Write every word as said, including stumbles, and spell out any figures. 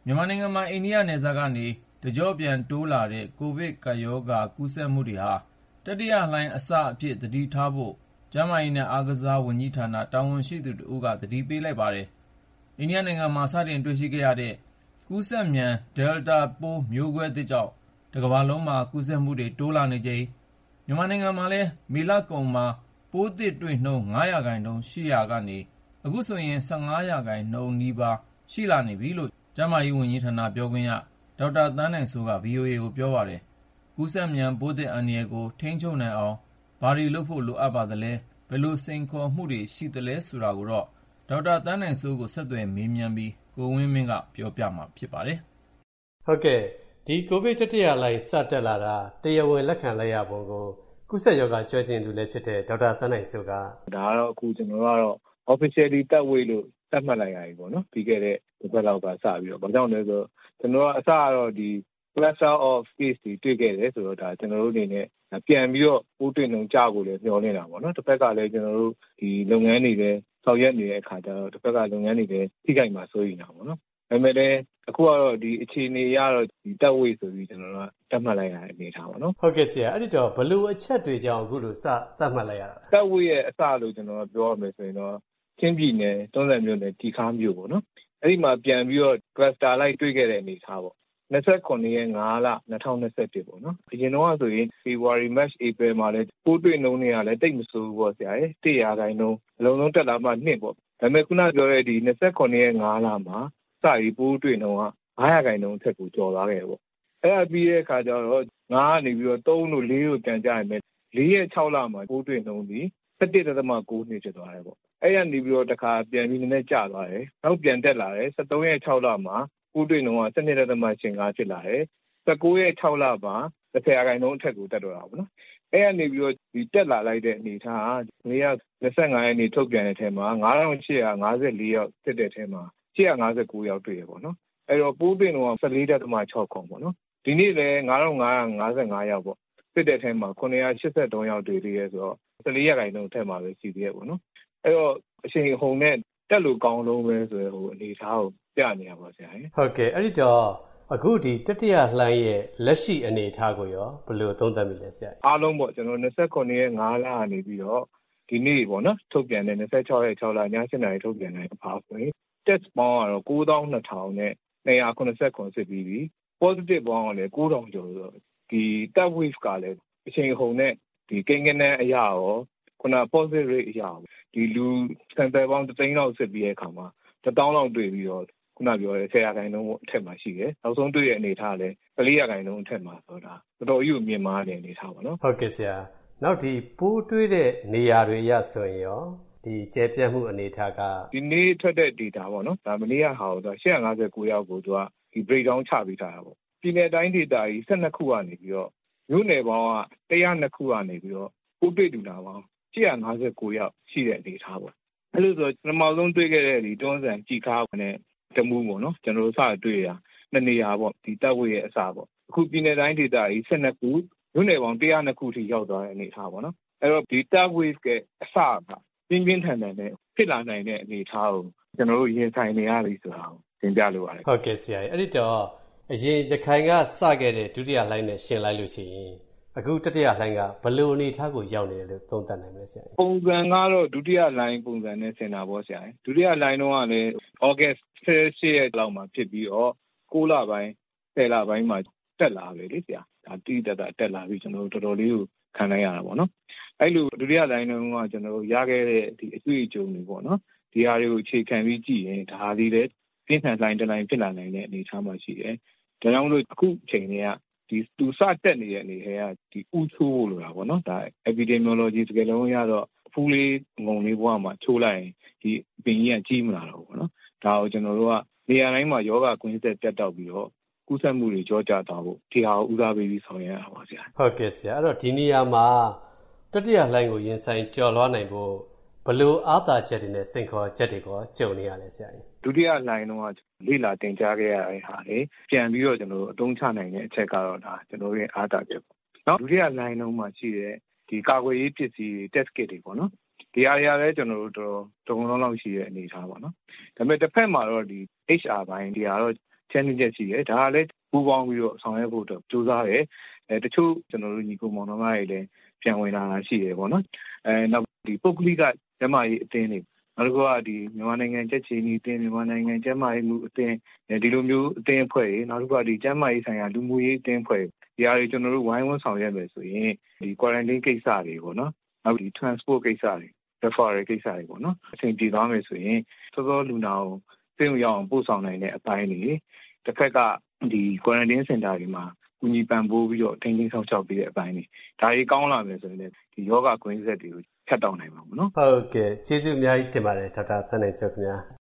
မြန်မာနိုင်ငံမှာ အိန္ဒိယနယ်စပ်ကနေ တကျော့ပြန်တိုးလာတဲ့ ကိုဗစ်ကပ်ရောဂါ ကူးစက်မှုတွေဟာ တတိယလှိုင်းအစအဖြစ် သတိထားဖို့ ကျန်းမာရေးနဲ့ အားကစားဝန်ကြီးဌာန တာဝန်ရှိသူတဦးက သတိပေးလိုက်ပါတယ်။ အိန္ဒိယနိုင်ငံမှာ စတင်တွေ့ရှိခဲ့ရတဲ့ ကူးစက်မြန် Delta ပိုးမျိုးကွဲသစ်ကြောင့် တကမ္ဘာလုံးမှာ ကူးစက်မှုတွေ တိုးလာနေချိန် မြန်မာနိုင်ငံမှာလည်း မေလကုန်မှာ ပိုးသစ်တွေ့နှုန်း ၅ ရာခိုင်နှုန်းရှိရာကနေ အခုဆိုရင် ၁၅ ရာခိုင်နှုန်းနီးပါး ရှိလာနေပြီလို့ ကျန်းမာရေးဝန်ကြီးဌာန ပြောခွင့်ရ ဒေါက်တာသန်းနိုင်စိုးက ဗွီအိုအေကို ပြောပါတယ်။ ကူးစက်မြန်ပိုးသစ် အန္တရာယ်ကို ထိန်းချုပ်နိုင်အောင် ဘာတွေလုပ်ဖို့ လိုအပ်ပါသလဲ၊ ဘယ်လိုစိန်ခေါ်မှုတွေ ရှိသလဲ ဆိုတာကိုတော့ ဒေါက်တာသန်းနိုင်စိုးကို ဆက်သွယ်မေးမြန်းပြီး ကိုဝင်းမင်းက ပြောပြမှာ ဖြစ်ပါတယ်။ ဟုတ်ကဲ့ ဒီကိုဗစ်တတိယလှိုင်း စတက်လာတာ တရားဝင်လက်ခံလိုက်ရပုံကို ကူးစက်ရောဂါ ကျွမ်းကျင်သူလည်းဖြစ်တဲ့ ဒေါက်တာသန်းနိုင်စိုးကဒါကတော့ အခုကျနော်တို့ကတော့ officially third wave လို့ သတ်မှတ်လိုက်ရပြီပေါ့နော်။ ပြီးခဲ့တဲ့တပတ်လောက်ကစပြီးတော့။ ဘာကြောင့်လဲဆိုတော့ ကျနော်တို့အစကတော့ ဒီ cluster of case တွေတွေ့ခဲ့တယ်ဆိုတော့ ဒါကျနော်တို့အနေနဲ့ ပြန်ပြီးတော့ပိုးတွေ့နှုန်းကျဖို့လည်း မျှော်လင့်တာပေါ့နော်။ တဖက်ကလည်း ကျနော်တို့ဒီလုပ်ငန်းတွေလည်း ဆောင်ရွက်နေတဲ့အခါကျတော့ တဖက်ကလုပ်ငန်းတွေလည်း ထိခိုက်မှာစိုးရိမ်တာပေါ့နော်။ ဒါပေမဲ့လည်း အခုကတော့ ဒီအခြေအနေအရတော့ ဒီ third wave ဆိုပြီး ကျနော်တို့က သတ်မှတ်လိုက်ရတဲ့အနေအထားပေါ့နော်။ ဟုတ်ကဲ့ဆရာ အဲ့ဒီတော့ ဘယ်လိုအချက်တွေကြောင့် အခုလိုစသတ်မှတ်လိုက်ရတာလဲ။ third wave ရဲ့အစလို့ ကျနော်ပြောရမယ်ဆိုရင်တော့ ချင်းပြည်နယ် တွန်းဇံမြို့နယ် ကျီခါးမြို့ပေါ့နော်။ အဲ့ဒီမှာပြန်ပြီးတော့ cluster လိုက်တွေ့ခဲ့တဲ့အနေအထားပေါ့။ ၂၇ ရက် ၅ လ ၂၀၂၁ ပေါ့နော်။ အရင်တုန်းကဆိုရင် ဖေဖော်ဝါရီ၊ မတ်၊ ဧပြီမှာလည်း ပိုးတွေ့နှုန်းတွေကလည်း သိပ်မဆိုးဘူးပေါ့ဆရာရယ်။ တစ်ရာခိုင်နှုန်း အလွန်ဆုံးတက်လာမှ နှစ်ပေါ့။ ဒါပေမဲ့ ခုနပြောတဲ့ ဒီ ၂၇ ရက် ၅ လမှာ စပြီးပိုးတွေ့နှုန်းက ၅ ရာခိုင်နှုန်းအထက်ကို ကျော်သွားခဲ့တယ်ပေါ့။ အဲ့ဒါပြီးတဲ့အခါကျတော့ ၅ ကနေပြီးတော့ ၃ တို့ ၄ တို့ပြန်ကျပေမဲ့ ၄ ရက် ၆ လမှာ ပိုးတွေ့နှုန်းသည် ၁၁ ဒသမ ၉ နှစ်ဖြစ်သွားတယ်ပေါ့။ အဲ့ကနေပြီးတော့ တခါပြန်ပြီးနည်းနည်းကျသွားတယ်။ နောက်ပြန်တက်လာတယ်။ ၁၃ ရက် ၆ လမှာ ပိုးတွေ့နှုန်းက ၁၂ ဒသမ ၈၅ ဖြစ်လာတယ်။ ၁၉ ရက် ၆ လမှာ ၁၀ ရာခိုင်နှုန်းအထက်ကို တက်တော့တာပေါ့နော်။ အဲ့ကနေပြီးတော့ ဒီတက်လာလိုက်တဲ့အနေအထားက မနေ့က ၂၅ ရက်နေ့ထုတ်ပြန်တဲ့အထဲမှာ ၅,၈၅၄ ယောက်စစ်တဲ့အထဲမှာ ၈၅၉ ယောက်တွေ့တယ်ပေါ့နော်။ အဲ့တော့ပိုးတွေ့နှုန်းက ၁၄ ဒသမ ၆၇ ပေါ့နော်။ ဒီနေ့လည်း ၅,၅၅၅ ယောက်ပေါ့။ စစ်တဲ့အထဲမှာ ၇၈၃ ယောက်တွေ့သေးတယ်ဆိုတော့ ၁၄ ရာခိုင်နှုန်းအထက်မှာပဲရှိသေးတယ်ပေါ့နော်။ အဲ့တော့အရှိန်အဟုန်နဲ့တက်လို့ကောင်းတုန်းပဲဆိုတဲ့ အနေအထားကိုပြနေတာပေါ့ဆရာရယ်။ ဟုတ်ကဲ့ အဲ့ဒီတော့အခုဒီတတိယလှိုင်းရဲ့လက်ရှိအနေအထားကိုရော ဘယ်လိုသုံးသပ်မိလဲဆရာ။အားလုံးပေါ့ ကျနော်တို့ ၂၇ ရက် ၅ လကနေပြီးတော့ ဒီနေ့ပေါ့နော် ထုတ်ပြန်တဲ့ ၂၆ ရက် ၆ လ ည ၈ နာရီထုတ်ပြန်တဲ့အမှာဆိုရင် test ပေါင်းကတော့ ၉၂,၂၇၇ စစ်ပြီးပြီ။ positive ပေါင်းကလည်း ၉,၀၀၀ ကျော်ဆိုတော့ ဒီ third wave ကလည်း အရှိန်အဟုန်နဲ့ ဒီကိန်းဂဏန်းအရရော ခုန positive rate အရရော ဒီလူ sample ပေါင်း တစ်သိန်းလောက်စစ်ပြီးတဲ့အခါမှာ တစ်သောင်းလောက်တွေ့ပြီးတော့ ခုနပြောတဲ့ ၁၀ ရာခိုင်နှုန်းအထက်မှာရှိတယ်။ နောက်ဆုံးတွေ့တဲ့အနေအထားကလည်း ၁၄ ရာခိုင်နှုန်းအထက်မှာဆိုတော့ ဒါတော်တော်ကြီးကိုမြင့်မားတဲ့အနေအထားပေါ့နော်။ ဟုတ်ကဲ့ဆရာ။ နောက်ဒီပိုးတွေ့တဲ့နေရာတွေအရဆိုရင်ရော ဒီကျယ်ပြန့်မှုအနေအထားကဒီနေ့ထွက်တဲ့ data ပေါ့နော်။ ဒါမနေ့ကဟာကို ၈၅၉ ယောက်ကို သူကဒီ break down ချပေးထားတာပေါ့။ ပြည်နယ်တိုင်းဒေသကြီး ၁၂ ခုကနေပြီးတော့ မြို့နယ်ပေါင်းက ၁၀၂ ခုကနေပြီးတော့ ပိုးတွေ့လူနာပေါင်း ၈၅၉ ယောက်ရှိတဲ့အနေအထားပေါ့။ အဲ့လိုဆိုပထမဆုံးတွေ့ခဲ့တဲ့ ဒီတွန်းဇံ၊ ကျီခါးနဲ့ တမူးပေါ့နော်။ ကျနော်တို့စတွေ့တာ နှစ်နေရာပေါ့။ ဒီ third wave ရဲ့အစပေါ့။ အခုပြည်နယ်တိုင်းဒေသကြီး ၁၂ ခု၊ မြို့နယ်ပေါင်း ၁၀၂ ခုအထိရောက်သွားတဲ့အနေအထားပေါ့နော်။ အဲ့တော့ဒီ third wave ရဲ့အစက ပြင်းပြင်းထန်ထန်နဲ့ဖြစ်လာနိုင်တဲ့အနေအထားကို ကျနော်တို့ရင်ဆိုင်နေရပြီဆိုတာကို တင်ပြလိုပါတယ်။ ဟုတ်ကဲ့ဆရာ။ အဲ့ဒီတော့အရင်ရခိုင်ကစခဲ့တဲ့ ဒုတိယလှိုင်းနဲ့ယှဉ်လိုက်လို့ရှိရင် အခုတတိယလှိုင်းက ဘယ်လိုအနေအထားကိုရောက်နေတယ်လို့သုံးသပ်နိုင်မလဲဆရာ။ပုံစံကတော့ ဒုတိယလှိုင်းပုံစံနဲ့ဆင်တာပေါ့ဆရာရယ်။ ဒုတိယလှိုင်းတုန်းကလည်း သြဂုတ် ၁၈ ရက်လောက်မှာဖြစ်ပြီးတော့ ကိုးလပိုင်း၊ ဆယ်လပိုင်းမှာတက်လာတယ်လေဆရာ။ ဒါတိတိကျကျတက်လာပြီး ကျနော်တို့တော်တော်လေးကိုခံလိုက်ရတာပေါ့နော်။ အဲ့လိုဒုတိယလှိုင်းတုန်းက ကျနော်တို့ရခဲ့တဲ့ဒီအတွေ့အကြုံတွေပေါ့နော်။ ဒီဟာတွေကိုအခြေခံပြီးကြည့်ရင် ဒါသည်လည်းပြင်းထန်လှိုင်းတလှိုင်းဖြစ်လာနိုင်တဲ့အနေအထားမှာရှိတယ်။ ဒါကြောင့်မို့လို့အခုအချိန်တွေက ဒီသူစတက်နေတဲ့အနေထဲက ဒီဦးချိုးဖို့လိုတာပေါ့နော်။ ဒါ epidemiology စကားလုံးအရတော့ အဖူးလေးအငုံလေးဘဝမှာချိုးလိုက်ရင် ဒီအပင်ကြီးကကြီးမလာတော့ဘူးပေါ့နော်။ ဒါကိုကျနော်တို့ကနေရာတိုင်းမှာရောဂါကွင်းဆက်ပြတ်တောက်ပြီးတော့ ကူးစက်မှုတွေလျော့ကျသွားဖို့ ဒီဟာကိုဦးစားပေးပြီးဆောင်ရွက်ရတာပေါ့ဆရာ။ ဟုတ်ကဲ့ဆရာ။ အဲ့တော့ဒီနေရာမှာတတိယလှိုင်းကိုရင်ဆိုင်ကျော်လွှားနိုင်ဖို့ဘယ်လိုအားသာချက်တွေနဲ့စိန်ခေါ်ချက်တွေရောကြုံနေရလဲဆရာ။ဒုတိယလှိုင်းတုန်းကလေ့လာတင်ကြားခဲ့ရတဲ့ဟာတွေပြန်ပြီးတော့ကျနော်တို့အသုံးချနိုင်တဲ့အချက်ကတော့ဒါကျနော်တို့ရဲ့အားသာချက်ပေါ့။နောက်ဒုတိယလှိုင်းတုန်းမှာရှိတဲ့ဒီကာကွယ်ရေးပစ္စည်းတွေ test kit တွေပေါ့နော်။ဒီဟာတွေကလည်းကျနော်တို့တော်တော်လုံလုံလောက်လောက်ရှိတဲ့အနေအထားပေါ့နော်။ဒါပေမဲ့တစ်ဖက်မှာတော့ဒီ H R ပိုင်းဒီဟာတော့ချန်နေချက်ရှိတယ်ဒါကလည်းပူးပေါင်းပြီးတော့ဆောင်ရွက်ဖို့အတွက်ကြိုးစားတယ်အဲတချို့ကျွန်တော်တို့ညီကိုမောင်နှမတွေလည်းပြန်ဝင်လာတာရှိတယ်ပေါ့နော်အဲနောက်ဒီပုဂ္ဂလိကကျန်းမာရေးအသင်းတွေနောက်တစ်ခုကဒီမြန်မာနိုင်ငံကျန်းချီနီအသင်းမြန်မာနိုင်ငံကျန်းမာရေးမှုအသင်းဒီလိုမျိုးအသင်းအဖွဲ့တွေနောက်တစ်ခုကဒီကျန်းမာရေးဆိုင်ရာလူမှုရေးအသင်းအဖွဲ့ဒီအားတွေကျွန်တော်တို့ဝိုင်းဝန်းဆောင်ရွက်မယ်ဆိုရင်ဒီ quarantine ကိစ္စတွေပေါ့နော်နောက်ဒီ transport ကိစ္စတွေ referral ကိစ္စတွေပေါ့နော်အဆင်ပြေသွားမယ်ဆိုရင်သောသောလူနာကိုသိအောင်ရအောင်ပို့ဆောင်နိုင်တဲ့အပိုင်းတွေတစ်ခါကဒီ quarantine center တွေမှာကူညီပံ့ပိုးပြီးတော့ထိန်းသိမ်းဆောင်ရှောက်ပေးတဲ့အပိုင်းတွေဒါကြီးကောင်းလာမယ်ဆိုရင်လည်းဒီယောဂကွင်းဆက်တွေကိုဖြတ်တောက်နိုင်မှာပေါ့နော်ဟုတ်ကဲ့ကျေးဇူးအများကြီးတင်ပါတယ်ဒေါက်တာသန်းနိုင်စိုးခင်ဗျာ